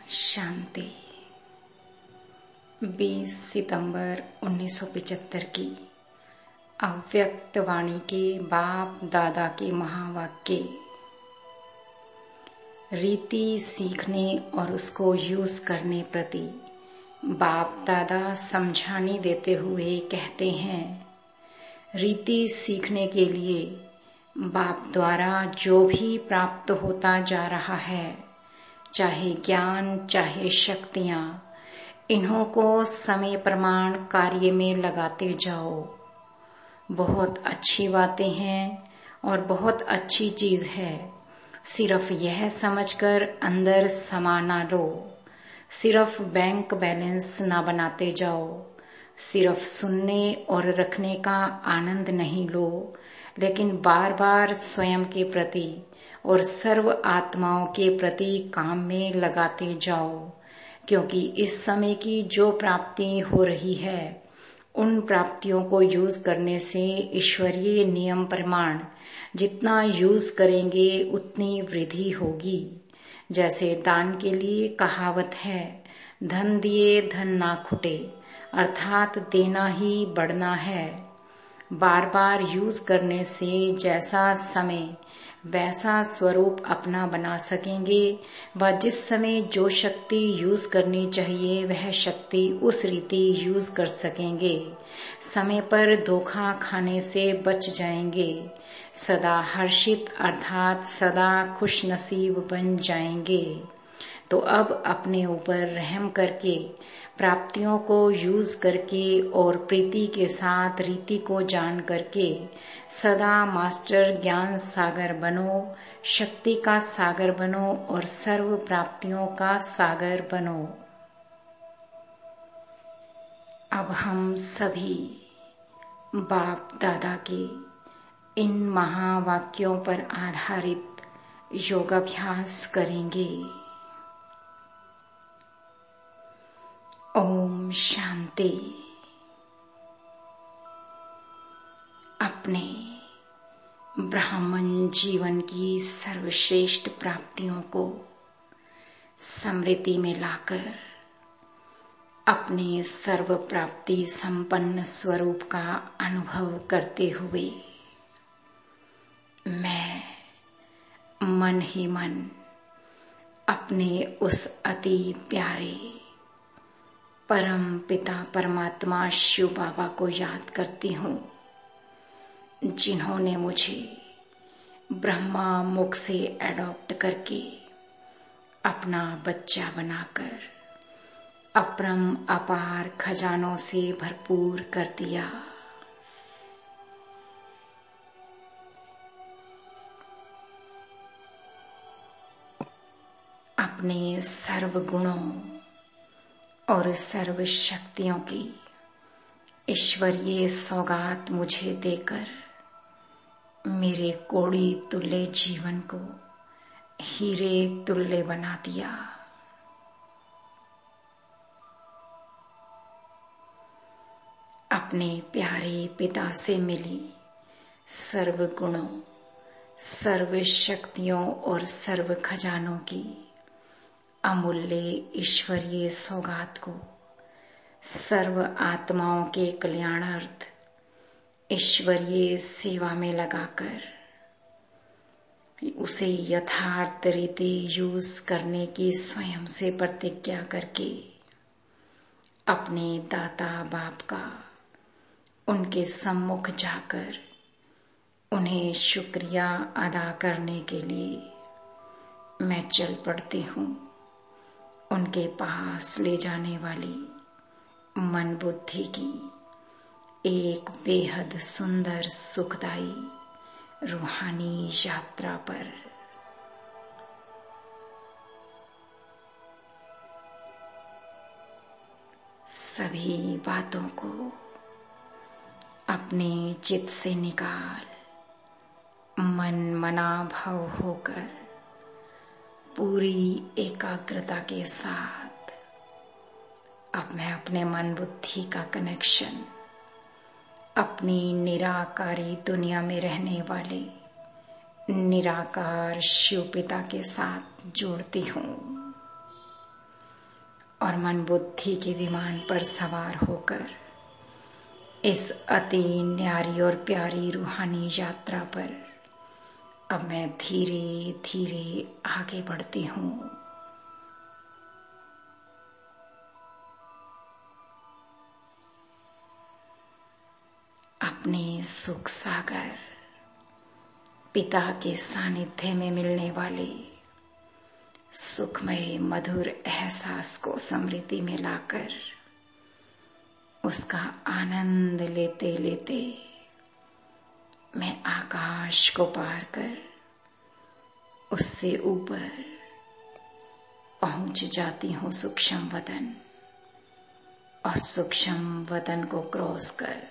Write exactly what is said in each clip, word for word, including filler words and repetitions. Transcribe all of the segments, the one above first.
शांति। बीस सितंबर उन्नीस सौ पचहत्तर की अव्यक्त वाणी के बाप दादा के महावाक्य। रीति सीखने और उसको यूज करने प्रति बाप दादा समझाने देते हुए कहते हैं, रीति सीखने के लिए बाप द्वारा जो भी प्राप्त होता जा रहा है, चाहे ज्ञान चाहे शक्तियां, इन्हों को समय प्रमाण कार्य में लगाते जाओ। बहुत अच्छी बातें हैं और बहुत अच्छी चीज है। सिर्फ यह समझकर अंदर समा ना लो, सिर्फ बैंक बैलेंस ना बनाते जाओ, सिर्फ सुनने और रखने का आनंद नहीं लो, लेकिन बार बार स्वयं के प्रति और सर्व आत्माओं के प्रति काम में लगाते जाओ। क्योंकि इस समय की जो प्राप्ति हो रही है, उन प्राप्तियों को यूज करने से ईश्वरीय नियम प्रमाण जितना यूज करेंगे उतनी वृद्धि होगी। जैसे दान के लिए कहावत है, धन दिए धन ना खुटे, अर्थात देना ही बढ़ना है। बार बार यूज करने से जैसा समय वैसा स्वरूप अपना बना सकेंगे, व जिस समय जो शक्ति यूज करनी चाहिए वह शक्ति उस रीति यूज कर सकेंगे। समय पर धोखा खाने से बच जाएंगे, सदा हर्षित अर्थात सदा खुश नसीब बन जाएंगे। तो अब अपने ऊपर रहम करके प्राप्तियों को यूज करके और प्रीति के साथ रीति को जान करके सदा मास्टर ज्ञान सागर बनो, शक्ति का सागर बनो और सर्व प्राप्तियों का सागर बनो। अब हम सभी बाप दादा के इन महावाक्यों पर आधारित योगाभ्यास करेंगे। ओम शांति। अपने ब्राह्मण जीवन की सर्वश्रेष्ठ प्राप्तियों को स्मृति में लाकर अपने सर्व प्राप्ति संपन्न स्वरूप का अनुभव करते हुए मैं मन ही मन अपने उस अति प्यारे परम पिता परमात्मा शिव बाबा को याद करती हूँ, जिन्होंने मुझे ब्रह्मा मुख से एडॉप्ट करके अपना बच्चा बनाकर अपरम अपार खजानों से भरपूर कर दिया। अपने सर्व गुणों और सर्व शक्तियों की ईश्वरीय सौगात मुझे देकर मेरे कोड़ी तुल्य जीवन को हीरे तुल्य बना दिया। अपने प्यारे पिता से मिली सर्व गुणों, सर्व शक्तियों और सर्व खजानों की अमूल्य ईश्वरीय सौगात को सर्व आत्माओं के कल्याणार्थ ईश्वरीय सेवा में लगाकर उसे यथार्थ रीति यूज करने की स्वयं से प्रतिज्ञा करके अपने दाता बाप का उनके सम्मुख जाकर उन्हें शुक्रिया अदा करने के लिए मैं चल पड़ती हूँ। उनके पास ले जाने वाली मन बुद्धि की एक बेहद सुंदर सुखदायी रूहानी यात्रा पर। सभी बातों को अपने चित्त से निकाल मन मना भाव होकर पूरी एकाग्रता के साथ अब मैं अपने मन बुद्धि का कनेक्शन अपनी निराकारी दुनिया में रहने वाले निराकार शिव पिता के साथ जोड़ती हूँ। और मन बुद्धि के विमान पर सवार होकर इस अति न्यारी और प्यारी रूहानी यात्रा पर अब मैं धीरे धीरे आगे बढ़ती हूँ। अपने सुख सागर पिता के सानिध्य में मिलने वाले सुखमय मधुर एहसास को स्मृति में लाकर उसका आनंद लेते लेते मैं आकाश को पार कर उससे ऊपर पहुंच जाती हूँ सूक्ष्म वतन, और सूक्ष्म वतन को क्रॉस कर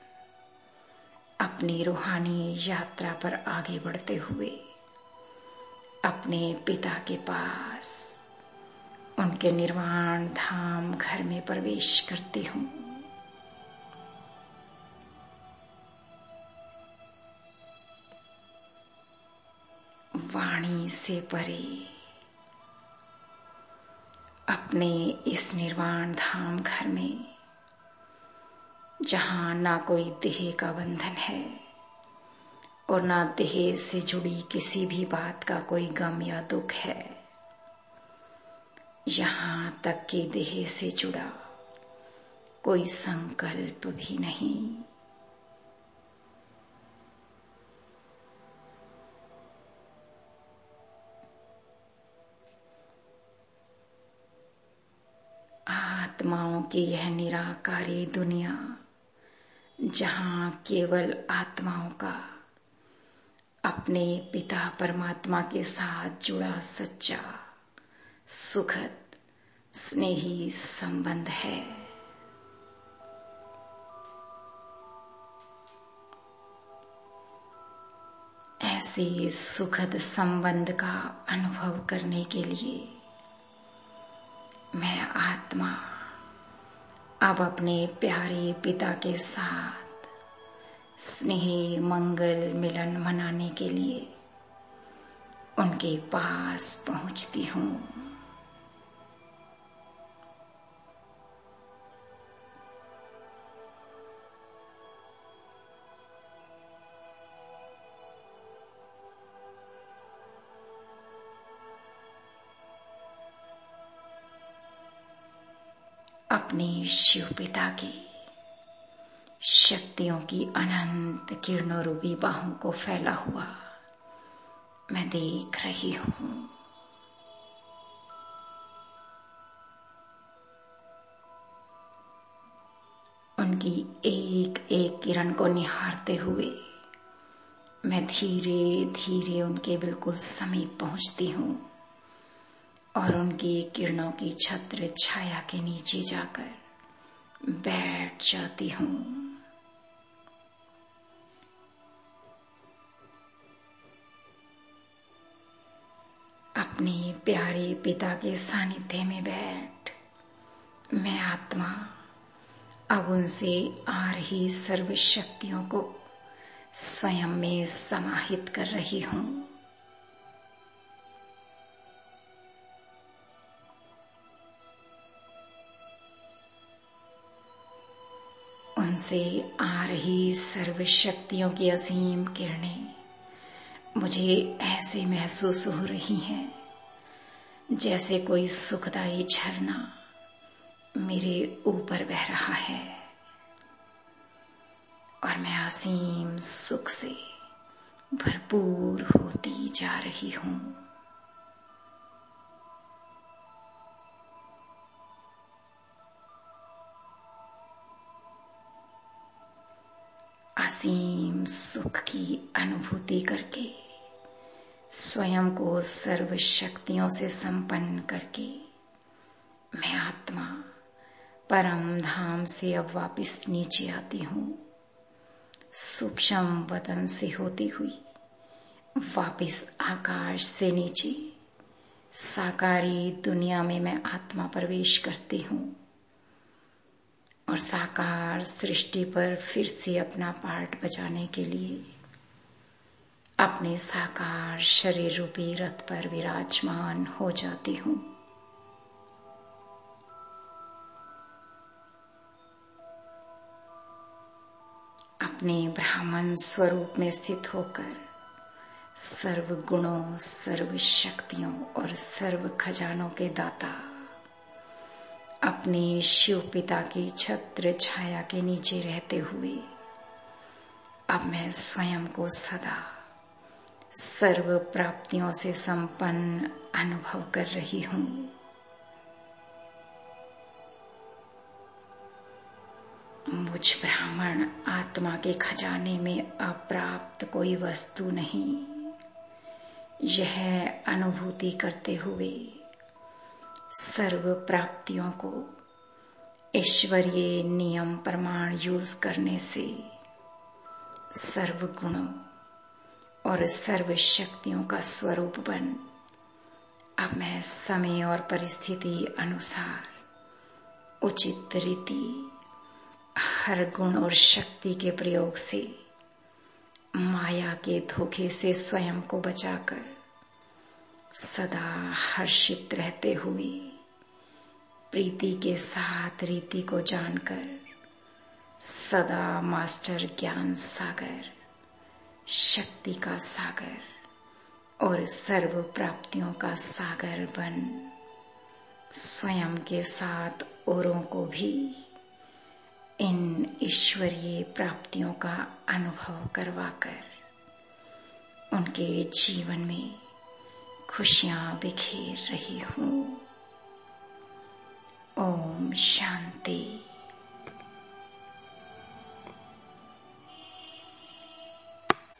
अपनी रूहानी यात्रा पर आगे बढ़ते हुए अपने पिता के पास उनके निर्वाण धाम घर में प्रवेश करती हूँ। वाणी से परे अपने इस निर्वाण धाम घर में, जहां ना कोई देह का बंधन है और ना देह से जुड़ी किसी भी बात का कोई गम या दुख है, यहाँ तक कि देह से जुड़ा कोई संकल्प भी नहीं। आत्माओं की यह निराकारी दुनिया, जहां केवल आत्माओं का अपने पिता परमात्मा के साथ जुड़ा सच्चा सुखद स्नेही संबंध है। ऐसे सुखद संबंध का अनुभव करने के लिए मैं आत्मा अब अपने प्यारे पिता के साथ स्नेह मंगल मिलन मनाने के लिए उनके पास पहुंचती हूँ। अपने शिव पिता की शक्तियों की अनंत किरणों रूपी बाहों को फैला हुआ मैं देख रही हूँ। उनकी एक एक किरण को निहारते हुए मैं धीरे धीरे उनके बिल्कुल समीप पहुंचती हूँ और उनकी किरणों की छत्र छाया के नीचे जाकर बैठ जाती हूँ। अपने प्यारे पिता के सानिध्य में बैठ मैं आत्मा अब उनसे आ रही सर्व शक्तियों को स्वयं में समाहित कर रही हूँ। उनसे आ रही सर्व शक्तियों की असीम किरणें मुझे ऐसे महसूस हो रही हैं जैसे कोई सुखदायी झरना मेरे ऊपर बह रहा है और मैं असीम सुख से भरपूर होती जा रही हूँ। असीम सुख की अनुभूति करके स्वयं को सर्व शक्तियों से संपन्न करके मैं आत्मा परम धाम से अब वापिस नीचे आती हूँ। सूक्ष्म वतन से होती हुई वापिस आकाश से नीचे साकारी दुनिया में मैं आत्मा प्रवेश करती हूँ और साकार सृष्टि पर फिर से अपना पार्ट बजाने के लिए अपने साकार शरीर रूपी रथ पर विराजमान हो जाती हूँ। अपने ब्राह्मण स्वरूप में स्थित होकर सर्व गुणों, सर्व शक्तियों और सर्व खजानों के दाता अपने शिव पिता की छत्र छाया के नीचे रहते हुए अब मैं स्वयं को सदा सर्व प्राप्तियों से संपन्न अनुभव कर रही हूँ। मुझ ब्राह्मण आत्मा के खजाने में अप्राप्त कोई वस्तु नहीं। यह अनुभूति करते हुए सर्व प्राप्तियों को ईश्वरीय नियम प्रमाण यूज करने से सर्व गुणों और सर्व शक्तियों का स्वरूप बन अब मैं समय और परिस्थिति अनुसार उचित रीति हर गुण और शक्ति के प्रयोग से माया के धोखे से स्वयं को बचाकर सदा हर्षित रहते हुए प्रीति के साथ रीति को जानकर सदा मास्टर ज्ञान सागर, शक्ति का सागर और सर्व प्राप्तियों का सागर बन स्वयं के साथ औरों को भी इन ईश्वरीय प्राप्तियों का अनुभव करवाकर उनके जीवन में खुशियां बिखेर रही हूँ। ओम शांति।